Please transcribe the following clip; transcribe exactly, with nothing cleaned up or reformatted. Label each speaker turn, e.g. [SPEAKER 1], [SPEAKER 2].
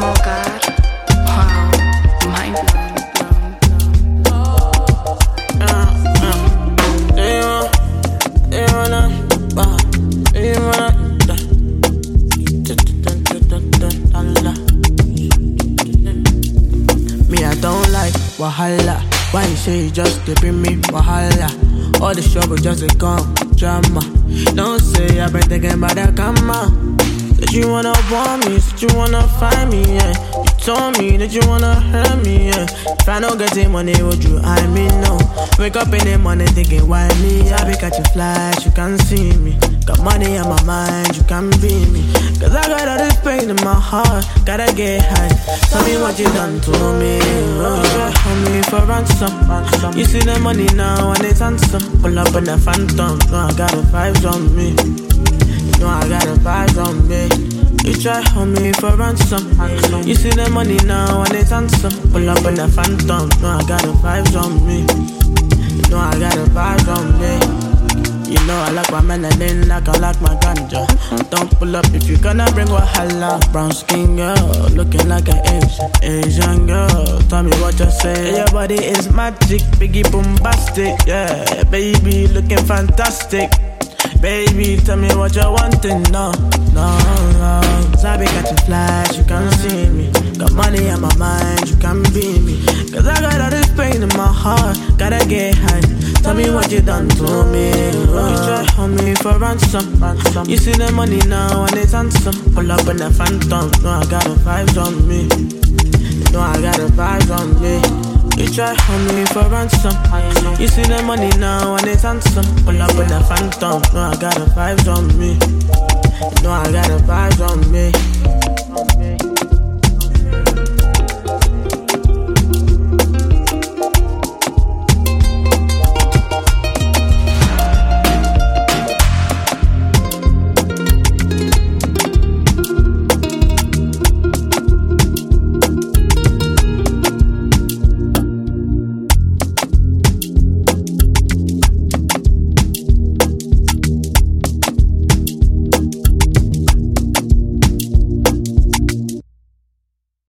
[SPEAKER 1] Oh God, wow, mind blown.
[SPEAKER 2] Me, I don't like wahala. Why you say you just to bring me wahala? All the trouble just a come drama. Don't say I've been thinking about that karma. That you wanna want me, that you wanna find me, yeah. You told me that you wanna hurt me, yeah. If I don't get the money, would you I me no? Wake up in the morning thinking why me? I be catching flies, you can't see me. Got money on my mind, you can't be me. Cause I got all this pain in my heart, gotta get high. Tell me what you done to me. Oh, you try hold me for ransom. You see the money now and it's handsome. Pull up in the phantom, no I got the vibes on me. No, I got the vibes on me. You try hold me for ransom. You see the money now and it's handsome. Pull up in the phantom. No, I got the vibes on me. No, I got the vibes on me. You know I like my melanin like I like my ganja. Don't pull up if you gonna bring wahala. Brown skin girl, looking like an Asian, Asian girl. Tell me what you say. Your body is magic, biggie bombastic. Yeah, baby, looking fantastic. Baby, tell me what you're wanting, no, no, no. Cause I be catching flies, you can't see me. Got money on my mind, you can't be me. Cause I got all this pain in my heart, gotta get high. Tell me what you done to me. Oh, you try hold me for ransom. You see the money now and it's handsome. Pull up in the phantom, no I got the vibes on me. No I got the vibes on me. You try hold me for ransom. You see the money now and it's handsome. Pull up in the phantom. No, I got the vibes on me. No, I got the vibes on me.